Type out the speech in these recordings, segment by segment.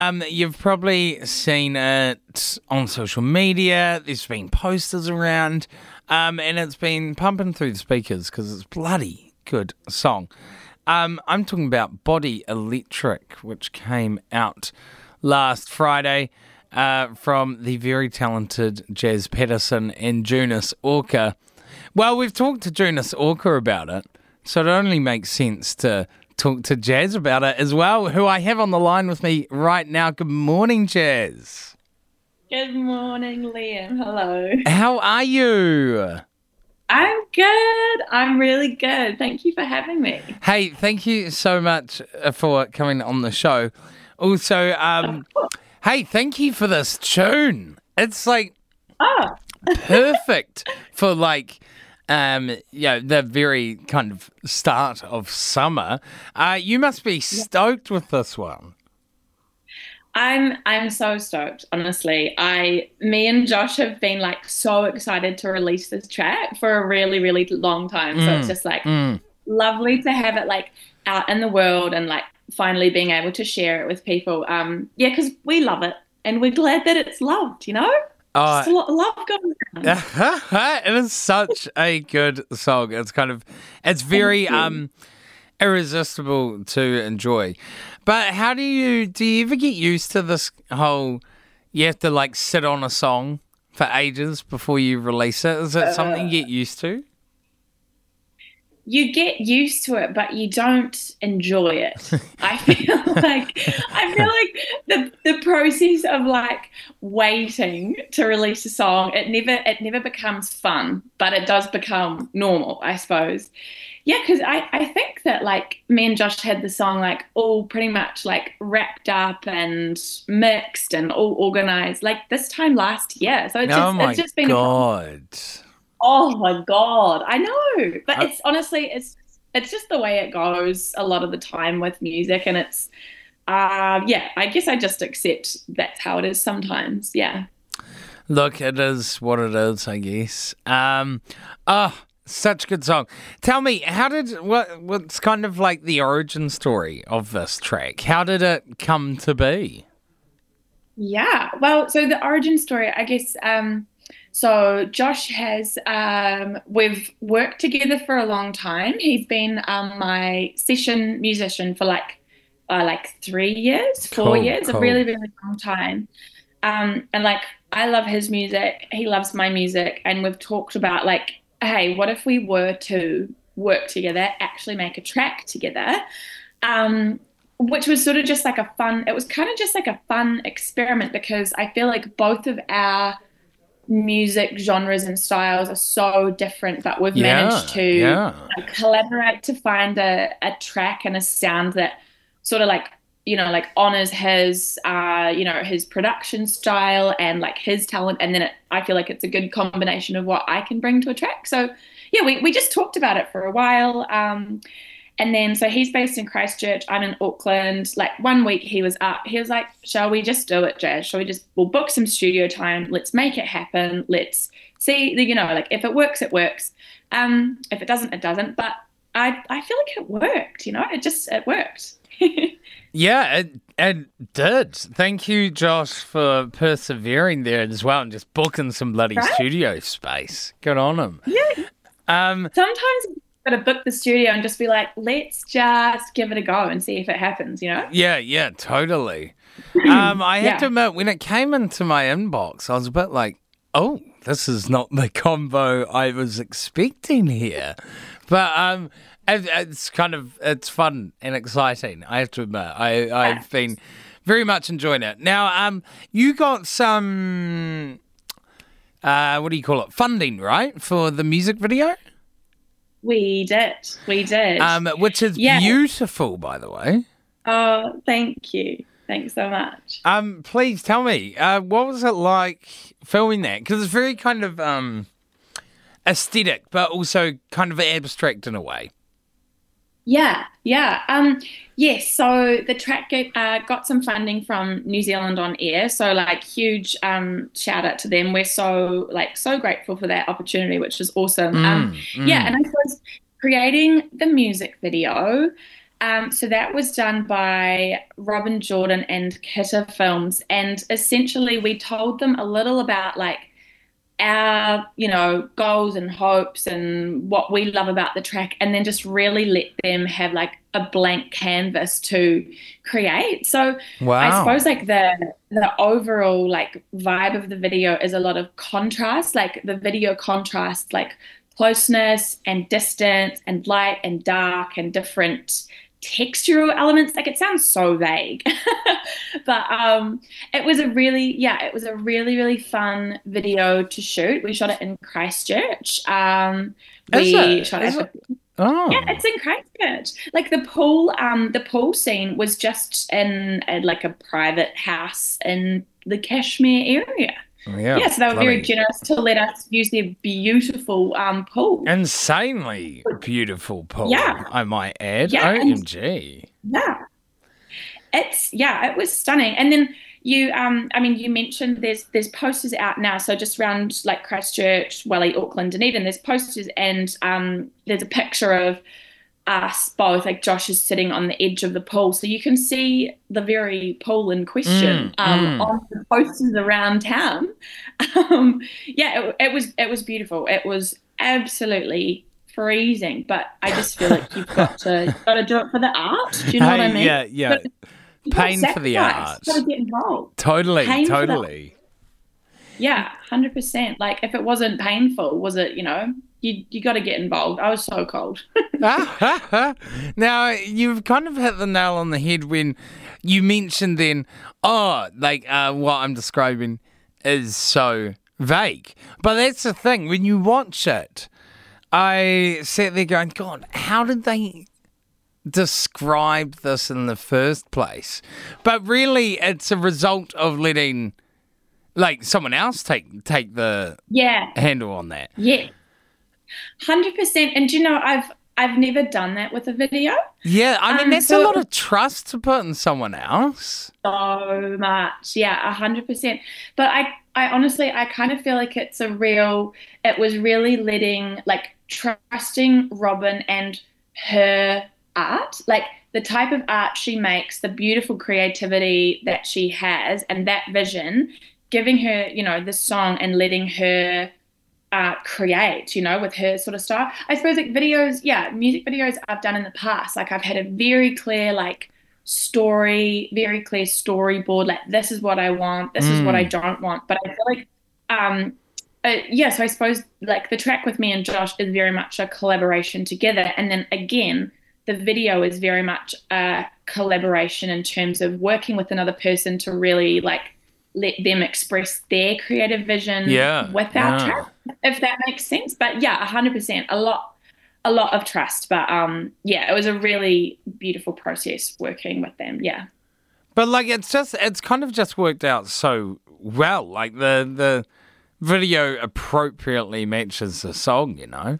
You've probably seen it on social media. There's been posters around, and it's been pumping through the speakers because it's bloody good song. I'm talking about Body Electric, which came out last Friday from the very talented Jazz Patterson and Junice Orca. Well, we've talked to Junice Orca about it, so it only makes sense to talk to Jazz about it as well, who I have on the line with me right now. Good morning, Jazz. Good morning, Liam. Hello. How are you? I'm good. I'm really good. Thank you for having me. Hey, thank you so much for coming on the show. Also, hey, thank you for this tune. It's like Oh, perfect for the very kind of start of summer. You must be stoked with this one. I'm so stoked, honestly. Me and Josh have been like so excited to release this track for a really, really long time. So it's just like lovely to have it like out in the world and like finally being able to share it with people. Yeah, because we love it and we're glad that it's loved, you know? Just a lot of love going around. It is such a good song. It's very irresistible to enjoy. But how do you ever get used to this whole, you have to like sit on a song for ages before you release it? Is it something you get used to? You get used to it, but you don't enjoy it. I feel like the process of like waiting to release a song, it never becomes fun, but it does become normal, I suppose. Yeah, because I think that like me and Josh had the song like all pretty much like wrapped up and mixed and all organized like this time last year. So it's just been God. Oh my God, I know. But it's honestly, it's just the way it goes a lot of the time with music, and it's yeah, I guess I just accept that's how it is sometimes. Yeah. Look, it is what it is, I guess. Such a good song. Tell me, what's kind of like the origin story of this track? How did it come to be? Yeah. Well, so the origin story, I guess, so Josh has we've worked together for a long time. He's been my session musician for like 3 years, 4 years, a Cool. really, really long time. And like I love his music, he loves my music, and we've talked about like, hey, what if we were to work together, actually make a track together? Which was sort of just like it was kind of just like a fun experiment because I feel like both of our music genres and styles are so different, but we've managed to like, collaborate to find a track and a sound that sort of like, like honors his production style and like his talent. And then I feel like it's a good combination of what I can bring to a track. So yeah, we just talked about it for a while. And then, so he's based in Christchurch. I'm in Auckland. Like one week he was up. He was like, shall we just do it, Jazz? We'll book some studio time. Let's make it happen. Let's see, like if it works, it works. If it doesn't, it doesn't. But I feel like it worked, it worked. Yeah, it did. Thank you, Josh, for persevering there as well and just booking some bloody studio space. Good on him. Yeah. Sometimes got to book the studio and just be like, let's just give it a go and see if it happens, Yeah, totally. I have to admit, when it came into my inbox, I was a bit like, oh, this is not the combo I was expecting here. But it's fun and exciting, I have to admit. I've been very much enjoying it. Now, you got some, what do you call it, funding, right, for the music video? We did. Which is beautiful, by the way. Oh, thank you. Thanks so much. Please tell me, what was it like filming that? Because it's very kind of aesthetic, but also kind of abstract in a way. Yeah. Yes, so the track got some funding from New Zealand On Air, so like huge shout out to them. We're so grateful for that opportunity, which is awesome. Yeah, and I suppose creating the music video, So that was done by Robin Jordan and Kitta Films, and essentially we told them a little about like our, goals and hopes and what we love about the track, and then just really let them have like a blank canvas to create. So I Wow. suppose like the overall like vibe of the video is a lot of contrast, like the video contrasts like closeness and distance and light and dark and different textural elements. Like it sounds so vague. But it was a really, really fun video to shoot. We shot it in Christchurch. Is We it? shot Is it. it? Yeah, Oh. it's in Christchurch. Like the pool scene was just in like a private house in the Kashmir area. Yeah, Yeah, so they were very bloody generous to let us use their beautiful pool. insanely beautiful pool, Yeah, I might add. yeah, and OMG. yeah, it was stunning. And then you mentioned there's posters out now. So just around like Christchurch, Welly, Auckland, Dunedin, there's posters, and there's a picture of us both. Like Josh is sitting on the edge of the pool, so you can see the very pool in question Mm, mm. on the posters around town. Yeah, it was beautiful. It was absolutely freezing, but I just feel like you've got to do it for the art. Do you know what I Hey, mean? yeah, yeah. You got to Pain for the sacrifice. art. You got to get involved. Totally, Pain for the totally. Yeah, 100%. Like if it wasn't painful, was it? You got to get involved. I was so cold. Now, you've kind of hit the nail on the head when you mentioned then, what I'm describing is so vague. But that's the thing, when you watch it, I sat there going, God, how did they describe this in the first place? But really, it's a result of letting, like, someone else take the Yeah, handle on that. yeah, 100%. And I've never done that with a video. Yeah, I mean, that's a So it lot was of trust to put in someone else. so much. Yeah, 100%. But I honestly, I kind of feel like it was really letting, like, trusting Robin and her art, like the type of art she makes, the beautiful creativity that she has, and that vision, giving her, this song and letting her create, with her sort of style. I suppose like videos, yeah, music videos I've done in the past. Like I've had a very clear very clear storyboard. Like this is what I want, this is what I Mm. don't want. But I feel like, yeah. So I suppose like the track with me and Josh is very much a collaboration together, and then again, the video is very much a collaboration in terms of working with another person to really like let them express their creative vision Yeah, with our yeah. track, if that makes sense. But yeah, 100%, a lot of trust. But yeah, it was a really beautiful process working with them. Yeah. But like, it's kind of just worked out so well. Like the video appropriately matches the song, you know?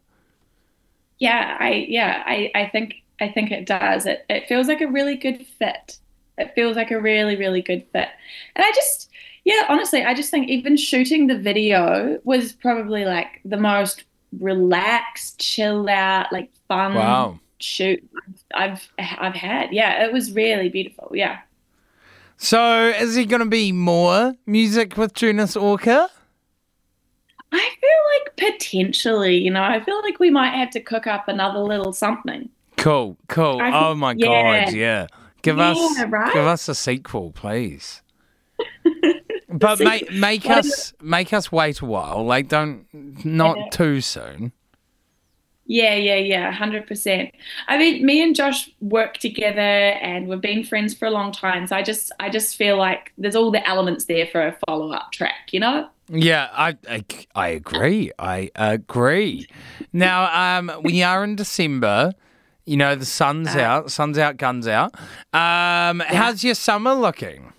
I think it does. It feels like a really good fit. It feels like a really, really good fit. And yeah, honestly, I just think even shooting the video was probably like the most relaxed, chilled out, like fun Wow. shoot I've had. Yeah, it was really beautiful. Yeah. So is there going to be more music with Junius Orca? I feel like potentially, I feel like we might have to cook up another little something. Cool, cool. I Oh think, my God, yeah, yeah. yeah, Give right? us a sequel, please. But See, make what us wait a while. Like, don't not too soon. Yeah, 100%. I mean, me and Josh work together and we've been friends for a long time. So I just feel like there's all the elements there for a follow-up track? Yeah, I agree. I agree. Now, we are in December. You know, the sun's out, guns out. Yeah. How's your summer looking?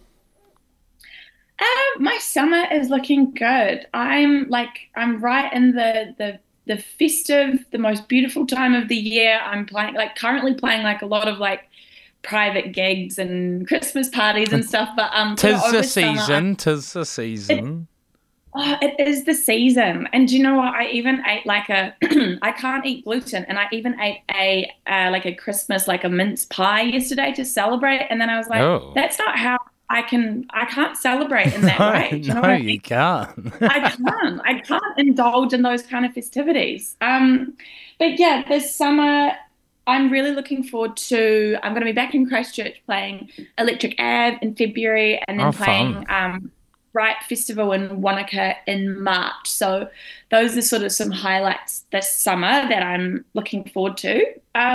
My summer is looking good. I'm right in the festive, the most beautiful time of the year. I'm currently playing like a lot of like private gigs and Christmas parties and stuff. But Tis the over summer, season. Tis the season. Oh, it is the season. And do you know what? I even ate like a, I can't eat gluten. And I even ate like a Christmas, like a mince pie yesterday to celebrate. And then I was like, Oh. that's not how I can't celebrate in that No, way. Do you know no, what I you mean? can't. I can't indulge in those kind of festivities. But yeah, this summer, I'm really looking forward to, I'm going to be back in Christchurch playing Electric Ave in February and Oh, then fun. playing Bright Festival in Wanaka in March. So those are sort of some highlights this summer that I'm looking forward to.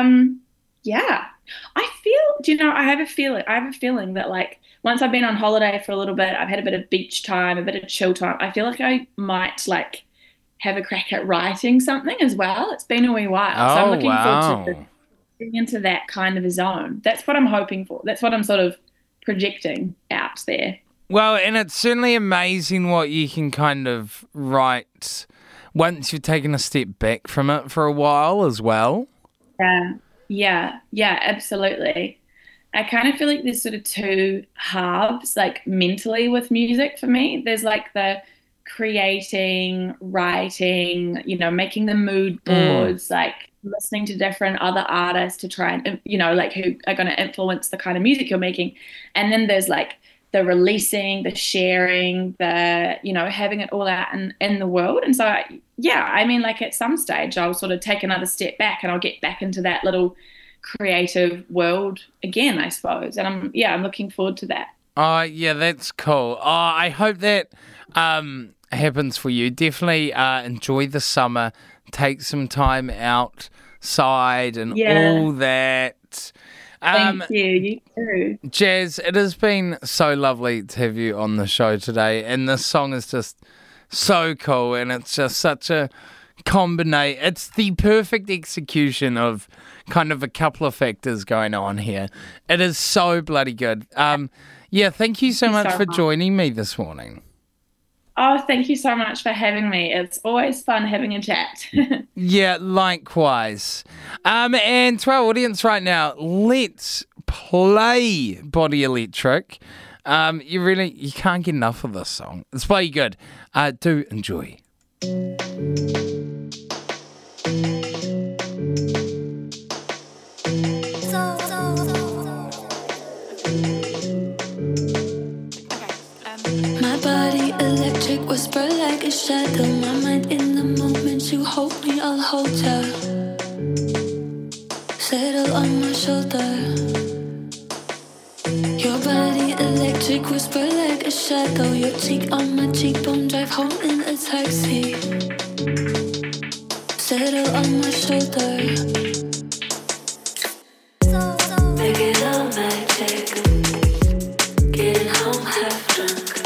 Yeah, I feel, do you know, I have a feeling that like once I've been on holiday for a little bit, I've had a bit of beach time, a bit of chill time. I feel like I might like have a crack at writing something as well. It's been a wee while. So I'm Oh, looking forward to wow. getting into that kind of a zone. That's what I'm hoping for. That's what I'm sort of projecting out there. Well, and it's certainly amazing what you can kind of write once you've taken a step back from it for a while as well. Yeah, yeah, absolutely. I kind of feel like there's sort of two halves, like mentally with music for me. There's like the creating, writing, making the mood Mm. boards, like listening to different other artists to try and, like who are going to influence the kind of music you're making. And then there's like the releasing, the sharing, having it all out in the world. And so, yeah, I mean, like at some stage, I'll sort of take another step back and I'll get back into that little creative world again, I suppose. And I'm looking forward to that. Oh, yeah, that's cool. Oh, I hope that happens for you. Definitely enjoy the summer. Take some time outside and Yeah, all that. thank Um, you. You too. Jazz, it has been so lovely to have you on the show today. And this song is just so cool. And it's just such a combination. It's the perfect execution of kind of a couple of factors going on here. It is so bloody good. Yeah, thank you so Thank you much so for much. joining me this morning. Oh, thank you so much for having me. It's always fun having a chat. Yeah, likewise. And to our audience right now, let's play Body Electric. You can't get enough of this song. It's bloody good. Do enjoy. My body electric, whisper like a shadow. My mind in the moment, you hold me, I'll hold ya. Settle on my shoulder. Your body electric, whisper like a shadow. Your cheek on my cheekbone, drive home in a taxi. Settle on my shoulder. Make it all magic. Getting home half drunk.